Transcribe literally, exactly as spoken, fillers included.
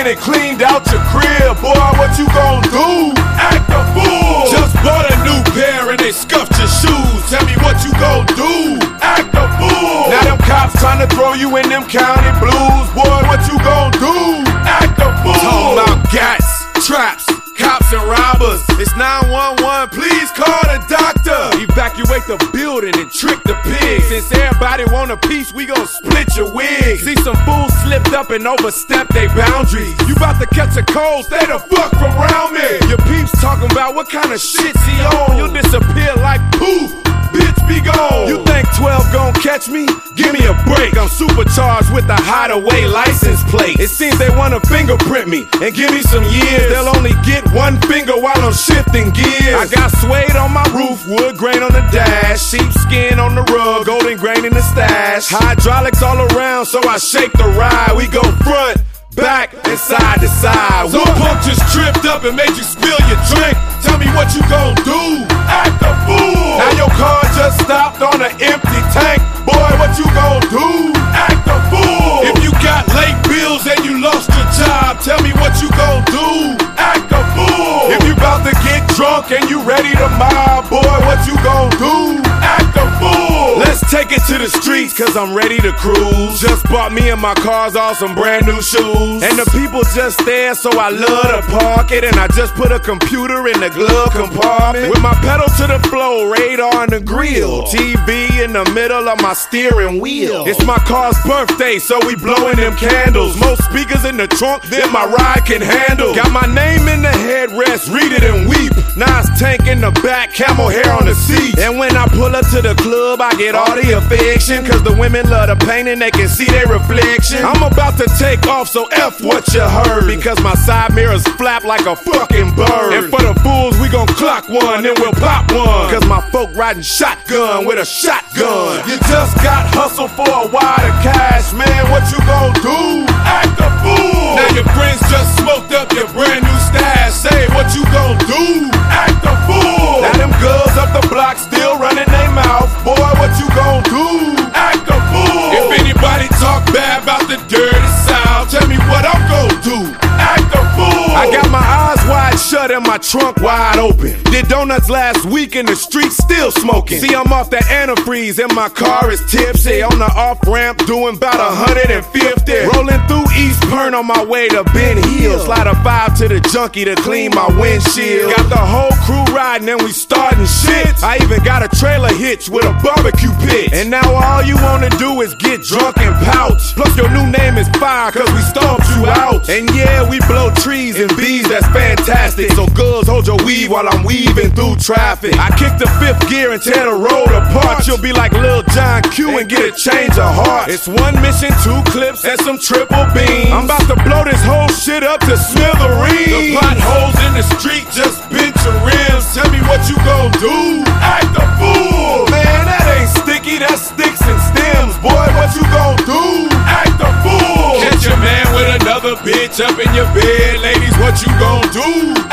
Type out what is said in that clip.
and cleaned out your crib. Boy, what you gon' do? Act a fool. Just bought a new pair and they scuffed your shoes. Tell me what you gon' do? Act a fool. Now them cops tryna throw you in them county blues. Boy, what you gon' do? Act a fool. Talking about gats, traps, cops and robbers. It's nine one one, please call the doctor. Evacuate the building and trick the pigs. Since everybody want a piece, we gon' split your wig. See some fools slipped up and overstepped their boundaries. You bout to catch a cold, stay the fuck from around me. Your peeps talking about what kind of shit's he on. You'll disappear like poof, bitch be gone. You think twelve gon' catch me? Give me a break. I'm supercharged with the hideaway license plate. It seems they wanna fingerprint me and give me some years. They'll only get one finger while I'm shifting gears. I got suede on my roof, wood grain on the dash, sheepskin on the rug, golden grain in the stash. Hydraulics all around, so I shake the ride. We go front, back, and side to side. Some punk just tripped up and made you spill your drink. Tell me what you gon' do? Act a fool. Now your car just stopped on an empty tank. Boy, what you gon' do? Act a fool. If you got late bills and you lost your job, tell me what you gon' do? Act a fool. If you bout to get drunk and you ready to mob, boy, what you gon' do? Act a fool. Let's take it to the streets, cause I'm ready to cruise. Just bought me and my cars all some brand new shoes. And the people just there, so I love to park it. And I just put a computer in the glove compartment. With my pedal to the floor, radar in the grill, T V in the middle of my steering wheel. It's my car's birthday, so we blowing them candles. Most speakers in the trunk than my ride can handle. Got my name in the headrest, read it and weep. Nas tank in the back, camel hair on the seat. And when I pull up to the club, I get all the affection, cause the women love the pain and they can see their reflection. I'm about to take off, so F what you heard, because my side mirrors flap like a fucking bird. And for the fools, we gon' clock one, then we'll pop one, cause my folk riding shotgun with a shotgun. You just got hustle for a wad of cash, man, what you gon' do? Act a fool. Now your friends just smoked up your brand new stash. Say what you gon' do? Act a fool. Now them girls up the block still running their mouth. Boy, what you gon' do? Act a fool. If anybody talk bad about the dirty South, tell me what I'm gon' do. Act a fool. I got my eyes wide shut and my trunk wide open. Did donuts last week in the street, still smoking. See, I'm off that antifreeze and my car is tipsy. On the off-ramp doing about one hundred fifty. Rolling through East Pern on my way to Ben Hill. Slide a five to the junkie to clean my windshield. Got the whole crew riding and we starting shit. I even got a trailer hitch with a barbecue pit. And now all you wanna do is get drunk and pouch. Plus your new name is fire, cause we stomped you out. And yeah, we blow trees and bees, that's fantastic. So girls, hold your weave while I'm weaving through traffic. I kick the fifth gear and tear the road apart. You'll be like Lil John Q and get a change of heart. It's one mission, two clips, and some triple beams. I'm about to blow this whole shit up to smithereens. The potholes in the street just bent your rims. Tell me what you gon' do? Act a fool. Man, that ain't sticky, that's sticks and stems. Boy, what you gon' do? Act a fool. Catch your man with another bitch up in your bed. Ladies, what you gon' do?